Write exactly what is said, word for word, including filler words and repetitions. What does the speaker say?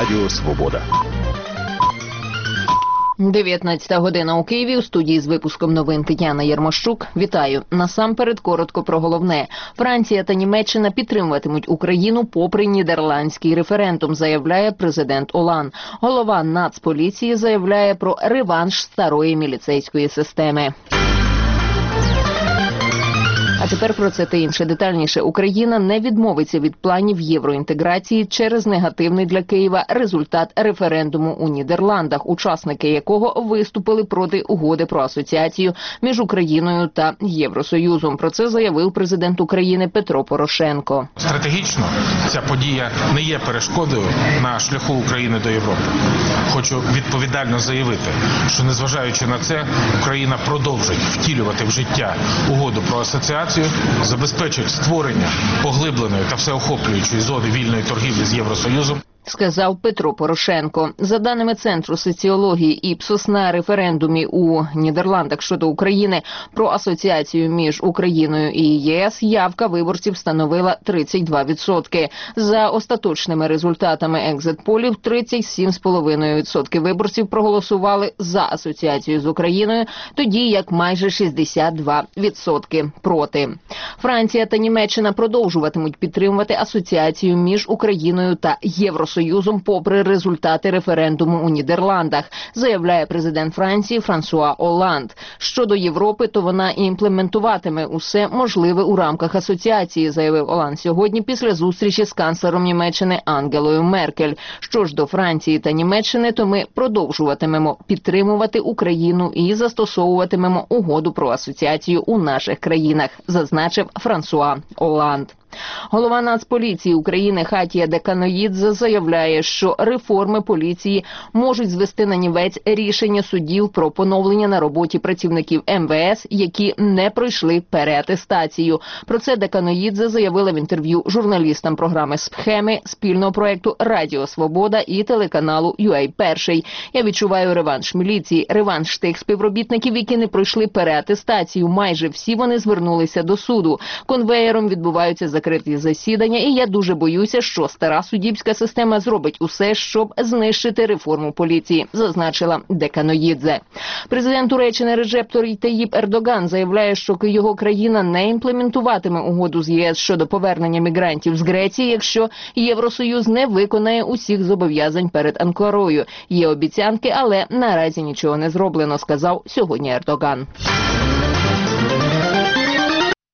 Радіо Свобода. дев'ятнадцята година у Києві. У студії з випуском новин Тетяна Єрмощук. Вітаю. Насамперед коротко про головне. Франція та Німеччина підтримуватимуть Україну попри нідерландський референдум, заявляє президент Олан. Голова Нацполіції заявляє про реванш старої міліцейської системи. А тепер про це та інше детальніше. Україна не відмовиться від планів євроінтеграції через негативний для Києва результат референдуму у Нідерландах, учасники якого виступили проти угоди про асоціацію між Україною та Євросоюзом. Про це заявив президент України Петро Порошенко. Стратегічно ця подія не є перешкодою на шляху України до Європи. Хочу відповідально заявити, що незважаючи на це, Україна продовжить втілювати в життя угоду про асоціацію, забезпечить створення поглибленої та всеохоплюючої зони вільної торгівлі з Євросоюзом, сказав Петро Порошенко. За даними Центру соціології Іпсос, на референдумі у Нідерландах щодо України про асоціацію між Україною і ЄС явка виборців становила тридцять два відсотки. За остаточними результатами екзит-полів тридцять сім цілих п'ять десятих відсотка виборців проголосували за асоціацію з Україною, тоді як майже шістдесят два відсотки проти. Франція та Німеччина продовжуватимуть підтримувати асоціацію між Україною та Євросоюзом Союзом попри результати референдуму у Нідерландах, заявляє президент Франції Франсуа Оланд. Щодо Європи, то вона імплементуватиме усе можливе у рамках асоціації, заявив Оланд сьогодні після зустрічі з канцлером Німеччини Ангелою Меркель. Що ж до Франції та Німеччини, то ми продовжуватимемо підтримувати Україну і застосовуватимемо угоду про асоціацію у наших країнах, зазначив Франсуа Оланд. Голова Нацполіції України Хатія Деканоїдзе заявляє, що реформи поліції можуть звести на нівець рішення судів про поновлення на роботі працівників ем ве ес, які не пройшли переатестацію. Про це Деканоїдзе заявила в інтерв'ю журналістам програми «Схеми» спільного проєкту «Радіо Свобода» і телеканалу ю ей Перший. Я відчуваю реванш міліції, реванш тих співробітників, які не пройшли переатестацію. Майже всі вони звернулися до суду. Конвеєром відбуваються закриті засідання, і я дуже боюся, що стара суддівська система зробить усе, щоб знищити реформу поліції, зазначила Деканоїдзе. Президент Туреччини Реджеп Таїп Ердоган заявляє, що його країна не імплементуватиме угоду з ЄС щодо повернення мігрантів з Греції, якщо Євросоюз не виконає усіх зобов'язань перед Анкарою. Є обіцянки, але наразі нічого не зроблено, сказав сьогодні Ердоган.